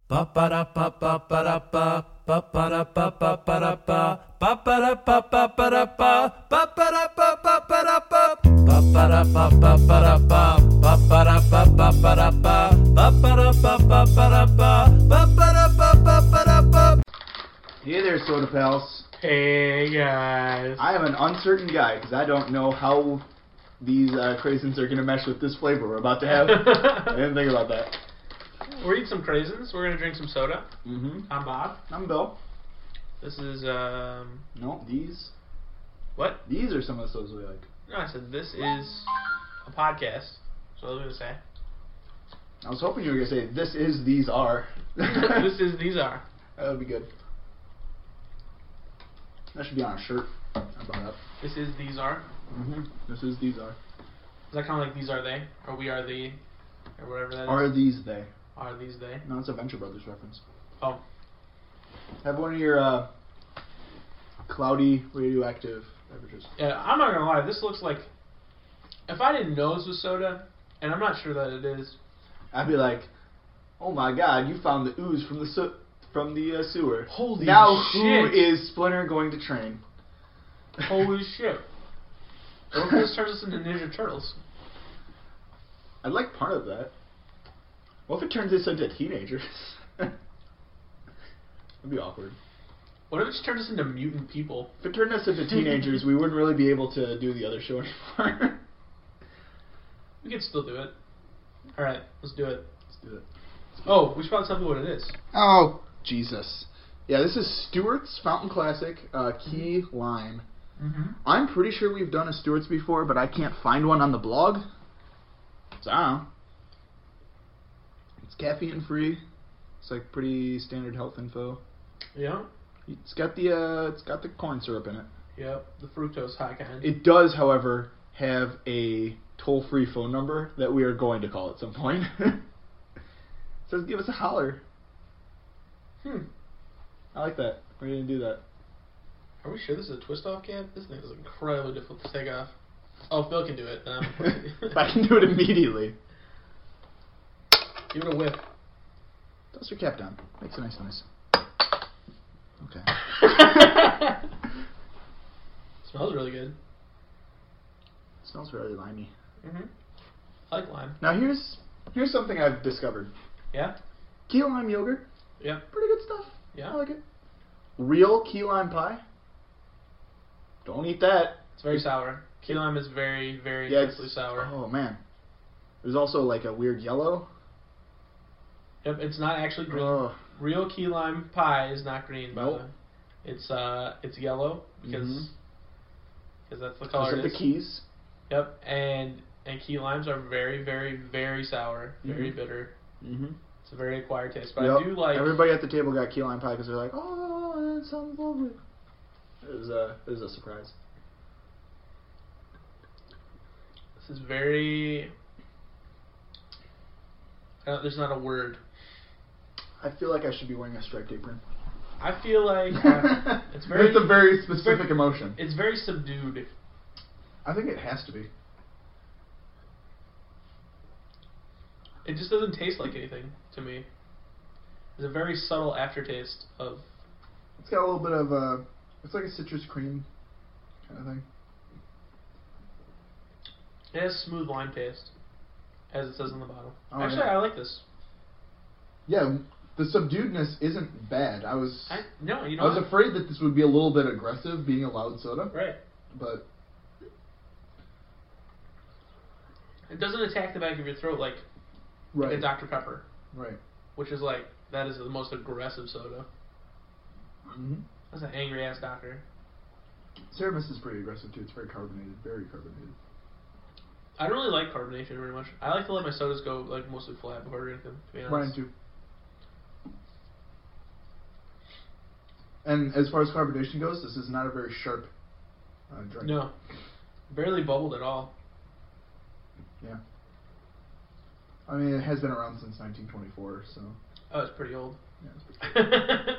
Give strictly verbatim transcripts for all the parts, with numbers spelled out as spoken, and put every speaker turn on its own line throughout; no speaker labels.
Ba ba da ba ba ba da ba ba ba da ba ba ba da ba ba ba da ba ba ba da ba ba ba da ba ba ba da ba ba ba da ba ba ba da ba ba ba da ba ba ba da ba ba ba da ba ba ba da ba ba ba da ba ba ba da ba.
Hey there, Soda Pals.
Hey guys.
I am an uncertain guy because I don't know how these uh, craisins are going to mesh with this flavor we're about to have. I didn't think about that.
We're eating some craisins. We're gonna drink some soda.
Mm-hmm.
I'm Bob.
I'm Bill.
This is um.
No, these.
What?
These are some of the sodas we like.
No, I said this is a podcast. So I was gonna say.
I was hoping you were going to say, this is, these are.
This is, these are.
That would be good. That should be on a shirt. I brought up.
This is, these are.
Mm-hmm. This is, these are.
Is that kind of like these are they? Or we are the... Or whatever that is?
Are these they?
Are these they?
No, it's a Venture Brothers reference.
Oh.
Have one of your uh, cloudy radioactive beverages.
Yeah, I'm not gonna lie. This looks like... If I didn't know this was soda, and I'm not sure that it is...
I'd be like, oh my god, you found the ooze from the su- from the uh, sewer.
Holy
now
shit.
Now who is Splinter going to train?
Holy shit. What if this turns us into Ninja Turtles?
I'd like part of that. What if it turns us into teenagers? That'd be awkward.
What if it just turns us into mutant people?
If it turned us into teenagers, we wouldn't really be able to do the other show anymore.
We could still do it. Alright, let's do it.
Let's do it.
Oh, we should probably tell people what it is.
Oh, Jesus. Yeah, this is Stewart's Fountain Classic uh, Key Lime.
Mm-hmm.
I'm pretty sure we've done a Stewart's before, but I can't find one on the blog. So I don't know. It's caffeine free. It's like pretty standard health info.
Yeah.
It's got the uh, it's got the corn syrup in it.
Yep, the fructose high kind.
It does, however, have a toll-free phone number that we are going to call at some point. It says give us a holler.
Hmm.
I like that. We're gonna do that.
Are we sure this is a twist-off cap? This thing is incredibly difficult to take off. Oh, if Bill can do it, then I'm a pussy.
If I can do it immediately.
Give it a whip.
Toss your cap down. Makes a nice noise. Okay.
Smells really good.
It smells really limey.
Mm-hmm. I like lime.
Now here's here's something I've discovered.
Yeah?
Key lime yogurt.
Yeah.
Pretty good stuff.
Yeah.
I like it. Real key lime pie. Don't eat that.
It's very sour. Key lime is very, very
yeah,
intensely sour.
Oh man. There's also like a weird yellow.
Yep, it's not actually green.
Oh.
Real key lime pie is not green, by
Nope.
the way. It's uh, it's yellow because
Mhm.
cause that's the color
Those
it
are the
is.
keys.
Yep, and and key limes are very, very, very sour, very
Mhm.
bitter.
Mm-hmm.
It's a very acquired taste, but
Yep.
I do like.
Everybody at the table got key lime pie because they're like, oh, that sounds lovely. It was a it was a surprise.
This is very. Uh, there's not a word.
I feel like I should be wearing a striped apron.
I feel like uh, it's very.
It's a very specific
very-
emotion.
It's very subdued.
I think it has to be.
It just doesn't taste like anything to me. It's a very subtle aftertaste of.
It's got a little bit of uh it's like a citrus cream kind of thing.
It has smooth lime taste, as it says on the bottle.
Oh,
Actually,
yeah.
I like this.
Yeah, the subduedness isn't bad. I was
I no, you know
I was
what?
afraid that this would be a little bit aggressive, being a loud soda.
Right.
But
It doesn't attack the back of your throat like, like
right,
a Doctor Pepper,
right.
which is like that is the most aggressive soda.
Mm-hmm.
That's an angry ass doctor.
Cerebus is pretty aggressive too. It's very carbonated, very carbonated.
I don't really like carbonation very much. I like to let my sodas go like mostly flat before I drink them. To be honest.
Mine too. And as far as carbonation goes, this is not a very sharp uh, drink.
No, barely bubbled at all.
Yeah. I mean, it has been around since nineteen twenty-four, so.
Oh, it's pretty old.
Yeah, it's pretty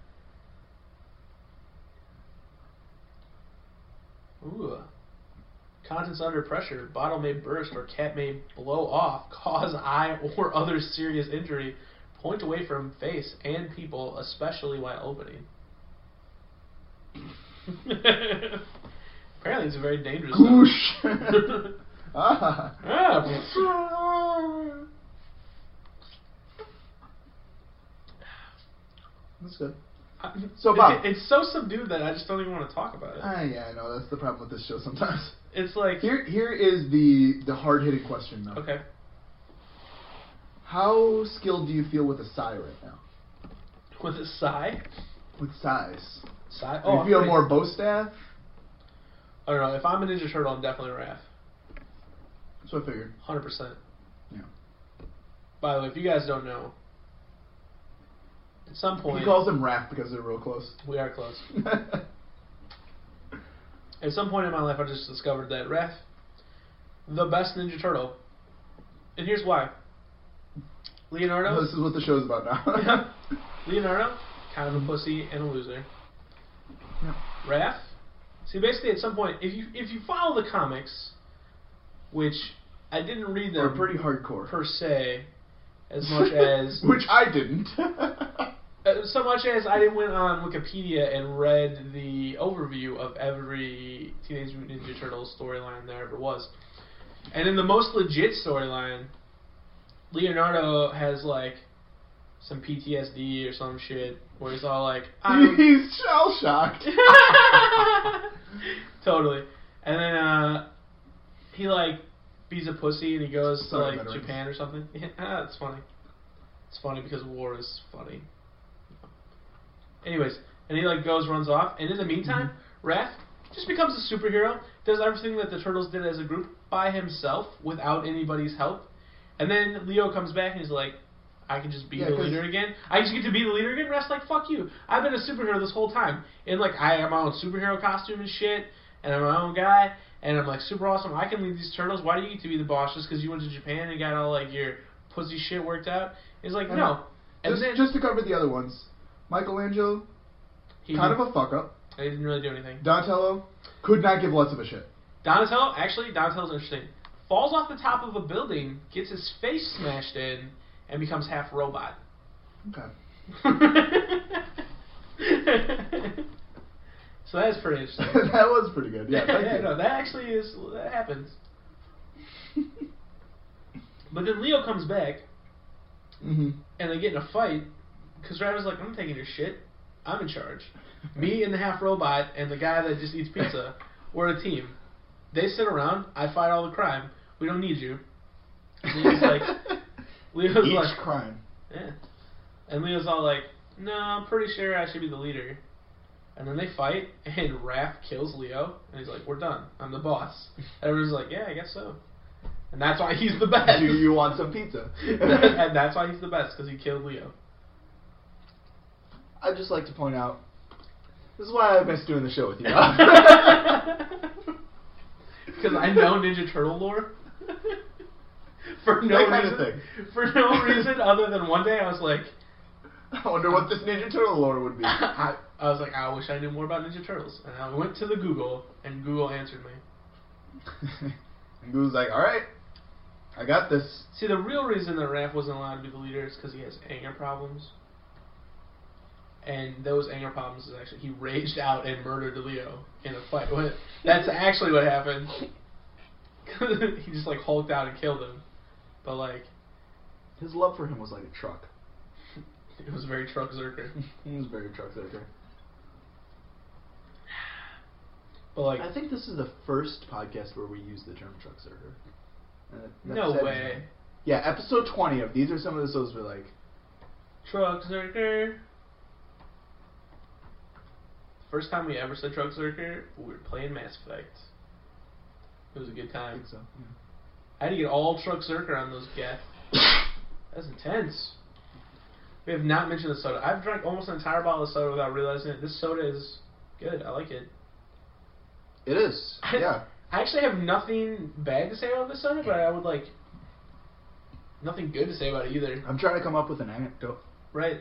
Ooh. Contents under pressure. Bottle may burst or cap may blow off, cause eye or other serious injury. point away from face and people, especially while opening. Apparently, it's a very dangerous.
Whoosh. ah.
Ah.
That's good.
I-
So, Bob.
it- it's so subdued that I just don't even want to talk about it.
Ah, yeah, I know. That's the problem with this show sometimes.
It's like
Here, here is the the hard hitting question though.
okay,
How skilled do you feel with a sigh right now?
with a sigh,
With size.
sigh.
Do
Oh,
you
I'm
feel
pretty-
more bow staff?
I don't know. If I'm a Ninja Turtle, I'm definitely Raph.
That's what I figured.
Hundred percent.
Yeah.
By the way, if you guys don't know, at some point
He calls him Raph because they're real close.
we are close. At some point in my life, I just discovered that Raph, the best Ninja Turtle, and here's why. Leonardo.
This is what the show's about now.
Yeah. Leonardo, kind of a pussy and a loser.
Yeah.
Raph, see, basically, at some point, if you if you follow the comics, which I didn't read
They're
them
pretty hardcore.
per se, as much as
Which I didn't.
uh, so much as I went on Wikipedia and read the overview of every Teenage Mutant Ninja Turtles storyline there ever was, and in the most legit storyline, Leonardo has like some P T S D or some shit where he's all like, I'm
He's shell shocked.
totally. And then uh, he like beats a pussy and he goes
Sorry,
to like
veterans.
Japan or something. Yeah, ah, that's funny. It's funny because war is funny. Anyways, and he like goes, runs off, and in the meantime,
Mm-hmm.
Raph just becomes a superhero, does everything that the Turtles did as a group by himself without anybody's help. And then Leo comes back and he's like, I can just be
Yeah,
the
'cause-
leader again. I just get to be the leader again. Rest like, fuck you. I've been a superhero this whole time. And like, I have my own superhero costume and shit, and I'm my own guy, and I'm like super awesome. I can lead these turtles. Why do you get to be the boss just because you went to Japan and got all like your pussy shit worked out? He's like,
And
no. And
just,
then
just to cover the other ones, Michelangelo,
he
kind
did,
of a fuck up.
I didn't really do anything.
Donatello, could not give less of a shit.
Donatello, actually, Donatello's interesting. Falls off the top of a building, gets his face smashed in, and becomes half robot.
Okay.
So that's pretty interesting.
That was pretty good. Yeah, thank
yeah,
you.
no, that actually is that happens. But then Leo comes back,
Mm-hmm.
and they get in a fight because Rabbit's like, "I'm taking your shit. I'm in charge. Me and the half robot and the guy that just eats pizza, we're a team. They sit around. I fight all the crime. We don't need you." And Leo's like, Leo's
Each
like,
crime.
yeah. And Leo's all like, "No, I'm pretty sure I should be the leader." And then they fight, and Raph kills Leo, and he's like, "We're done. I'm the boss." And everyone's like, "Yeah, I guess so." And that's why he's the best.
Do you want some pizza?
And that's why he's the best, because he killed Leo.
I'd just like to point out, this is why I miss doing the show with you.
Because I know Ninja Turtle lore. For no
That kind of
reason.
thing.
For no reason other than one day I was like,
I wonder what this Ninja Turtle lore would be.
I, I was like, I wish I knew more about Ninja Turtles. And I went to the Google, and Google answered me.
And Goo's like, alright, I got this.
See, the real reason that Raph wasn't allowed to be the leader is because he has anger problems. And those anger problems is actually, he raged out and murdered Leo in a fight. What- That's actually what happened. He just like hulked out and killed him. But like,
His love for him was like a truck.
it was very truck zerker.
He was very truck zerker.
But like,
I think this is the first podcast where we use the term truck zerker. Uh, that
no
said-
way.
Yeah, episode twenty of these are some of the episodes we're like,
Truck zerker. First time we ever said truck zerker, we were playing Mass Effect. It was a good
I
time.
think so. Yeah.
I had to get all truck zerker on those geth. That's intense. We have not mentioned the soda. I've drank almost an entire bottle of soda without realizing it. This soda is good. I like it.
It is. Yeah.
I actually have nothing bad to say about this soda, but I would like nothing good to say about it either.
I'm trying to come up with an anecdote.
Right.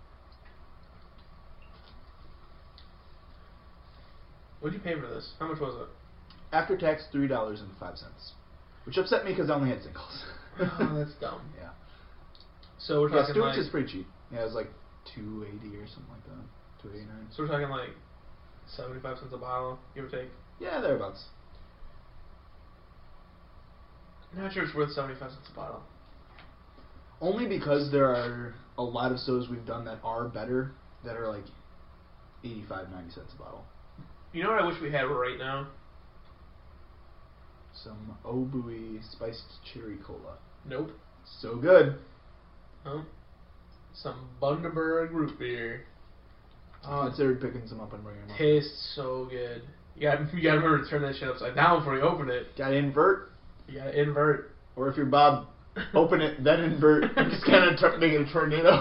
What'd you pay for this? How much was it?
After tax, three dollars and five cents, which upset me because I only had singles.
Oh, that's dumb.
Yeah.
So we're
Yeah,
talking
Stewart's
like.
is pretty cheap. Yeah, it's like two eighty or something like that. Two eighty nine.
So we're talking like seventy-five cents a bottle, give or take.
Yeah, thereabouts.
I'm not sure it's worth seventy-five cents a bottle.
Only because there are a lot of sodas we've done that are better that are like eighty-five, ninety cents a bottle.
You know what I wish we had right now?
Some Obui spiced cherry cola.
Nope.
So good.
Huh? Some Bundaberg root beer.
I considered picking some up and bringing them up.
Tastes so good. You got you got to remember to turn that shit upside down before you open it.
Gotta invert.
You got to invert.
Or if you're Bob, open it, then invert, and just kind of tur- make it a tornado.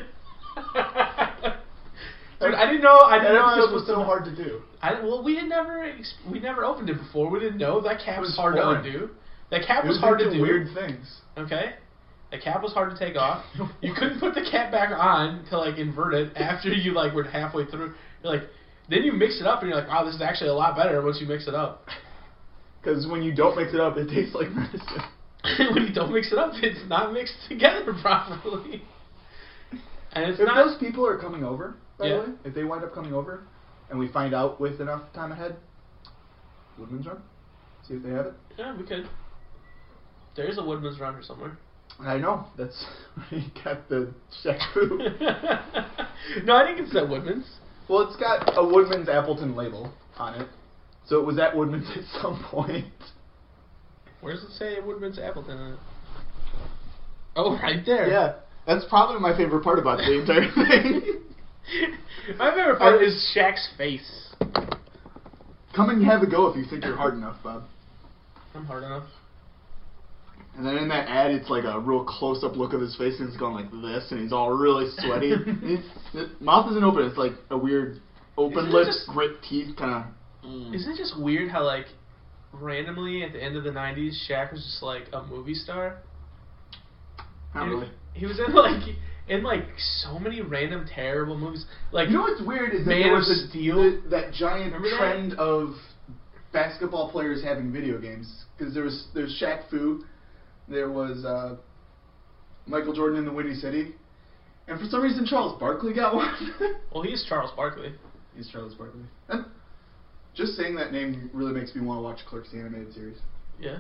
Dude, I didn't know. I didn't
That
know I
episode
was
was so hard to do.
I, well, we had never ex- we never opened it before. We didn't know that cap
It
was
was
hard
foreign.
to undo. That cap
It
was
was
hard to
into
do.
weird things.
Okay, the cap was hard to take off. You couldn't put the cap back on to like invert it after you like were halfway through. You're like, then you mix it up and you're like, wow, this is actually a lot better once you mix it up.
Because when you don't mix it up, it tastes like medicine.
When you don't mix it up, it's not mixed together properly. And it's
If
not.
those people are coming over, by
Yeah.
the way, if they wind up coming over, and we find out with enough time ahead, Woodman's Run, see if they have it.
Yeah, we could. There's a Woodman's Run here somewhere.
I know, that's where you got the Shaq Fu.
No, I think it's at Woodman's.
Well, it's got a Woodman's Appleton label on it, so it was at Woodman's at some point.
Where does it say Woodman's Appleton in it? Oh, right there.
Yeah, that's probably my favorite part about the entire thing.
My favorite part is Shaq's face.
Come and have a go if you think you're hard enough, Bob.
I'm hard enough.
And then in that ad, it's like a real close-up look of his face, and he's going like this, and he's all really sweaty. His, his mouth isn't open; it's like a weird open
Isn't it
lip,
just-
grit teeth, kind of. Mm.
Isn't it just weird how, like, randomly at the end of the nineties, Shaq was just, like, a movie star?
Not
he,
really.
He was in, like, in, like, so many random terrible movies. Like,
You know what's weird is that
Man
there
of
was a,
Steel?
the- that giant
Remember that?
trend of basketball players having video games. Because there was there's Shaq Fu, there was uh, Michael Jordan in the Windy City, and for some reason Charles Barkley got one.
well, he's Charles Barkley.
He's Charles Barkley. And just saying that name really makes me want to watch Clerks the animated series.
Yeah.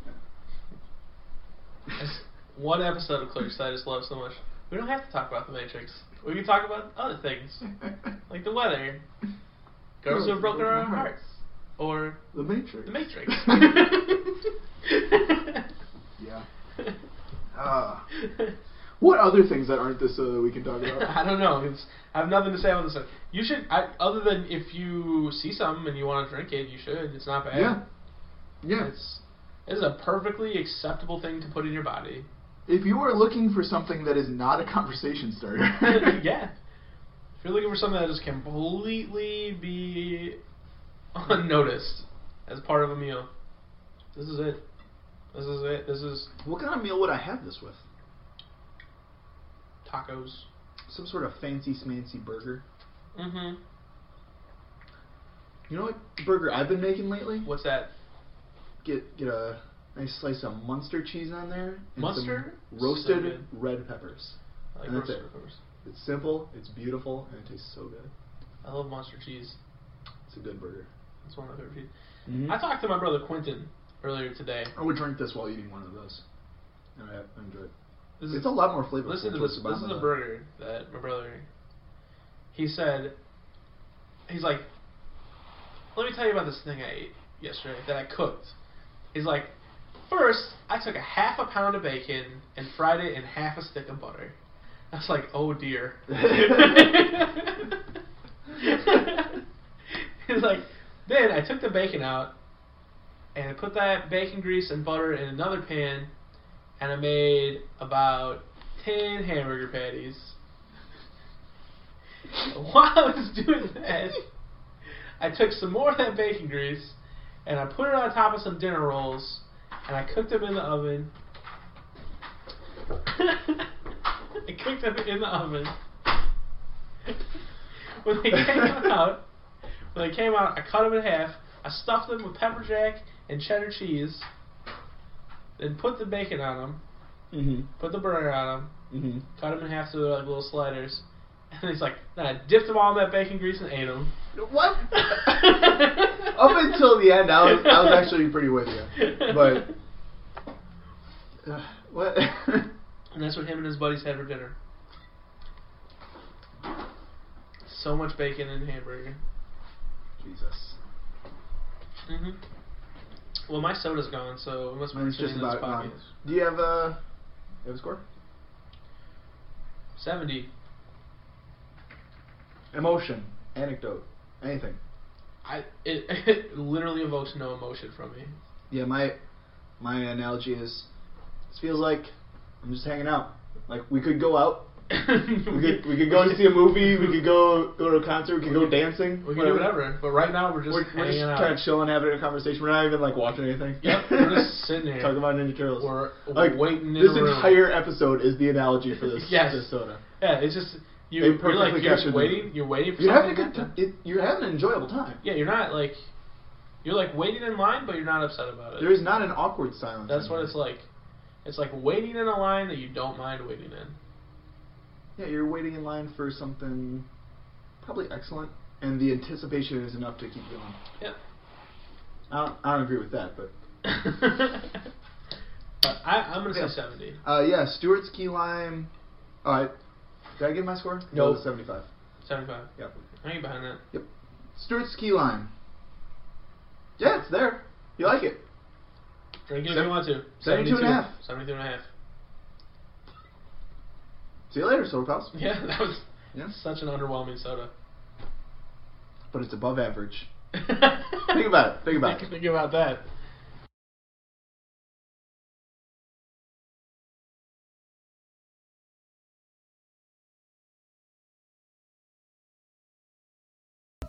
There's one episode of Clerks that I just love so much. We don't have to talk about The Matrix. We can talk about other things, like the weather, girls who have broken our hearts, or
The Matrix.
The Matrix.
Yeah. Uh, what other things that aren't this uh, we can talk about?
I don't know. It's, I have nothing to say about this. You should, I, other than if you see something and you want to drink it, you should. It's not bad.
Yeah. Yeah.
It's, it's a perfectly acceptable thing to put in your body.
If you are looking for something that is not a conversation starter.
Yeah. If you're looking for something that just completely be unnoticed as part of a meal, this is it. This is it. This is
What kind of meal would I have this with?
tacos.
Some sort of fancy smancy burger.
Mm-hmm.
You know what burger I've been making lately?
What's that?
Get get a nice slice of Munster cheese on there. And
Mustard?
some roasted
So good.
red peppers.
I like
And that's
roasted
it.
peppers.
It's simple, it's beautiful, and it tastes so good.
I love monster cheese.
It's a good burger.
It's one of my favorite cheese.
Mm-hmm.
I talked to my brother Quentin earlier today.
I would drink this while eating one of those. And I enjoy it.
This
It's
is,
a lot more flavorful.
listen to
towards
this.
the
This
bottom
is a
of
burger that my brother. He said. He's like. Let me tell you about this thing I ate yesterday that I cooked. He's like, first I took a half a pound of bacon and fried it in half a stick of butter. I was like, oh dear. He's like, then I took the bacon out and I put that bacon grease and butter in another pan, and I made about ten hamburger patties. While I was doing that, I took some more of that bacon grease and I put it on top of some dinner rolls and I cooked them in the oven. I cooked them in the oven. When they came out, when they came out, I cut them in half. I stuffed them with pepper jack and cheddar cheese. Then put the bacon on them.
Mm-hmm.
put the burger on them,
Mm-hmm.
cut them in half to like little sliders, and he's like, then I dipped them all in that bacon grease and ate them.
What? Up until the end, I was I was actually pretty with you, but uh, what?
And that's what him and his buddies had for dinner. So much bacon in hamburger.
Jesus.
hmm Well, my soda's gone, so we must be
Mine's
sitting
just
in this
about gone.
podcast.
Do you have a you have a score?
seventy.
Emotion, anecdote, anything.
I it, it literally evokes no emotion from me.
Yeah, my my analogy is this feels like I'm just hanging out. Like we could go out. we could we could go and see a movie. We could go go to a concert. We could go dancing.
We can do whatever. But right now we're just
We're, we're
hanging
just
out.
kind of chilling, having a conversation. We're not even like watching anything.
Yep, we're just sitting here.
Talking about Ninja Turtles.
We're
like
waiting in
this
a room.
entire episode is the analogy for this,
Yes.
this soda.
Yeah, it's just you.
They
You're like
perfectly
you're
captured
just
the-
waiting. You're waiting for
You're having a
something
good
to
time. It, you're having an enjoyable time.
Yeah, you're not like you're like waiting in line, but you're not upset about it.
There is not an awkward silence.
That's
in
what
here.
it's like. It's like waiting in a line that you don't mind waiting in.
Yeah, you're waiting in line for something probably excellent, and the anticipation is enough to keep going.
Yep.
I don't, I don't agree with that, but
But I, I'm gonna
Yeah.
say seventy.
uh, yeah, Stewart's Key Lime. All right, did I give my score?
No.
it was seventy-five.
Seventy-five.
Yep.
I ain't behind that.
Yep. Stewart's Key Lime. Yeah, it's there. You like it?
Drink it if
Seven-
you want to.
seventy-two and a half.
Seventy-two and a half.
See you later, soda pals.
Yeah, that was
Yeah.
such an underwhelming soda.
But it's above average. Think about it. Think about
think,
it.
Think about that.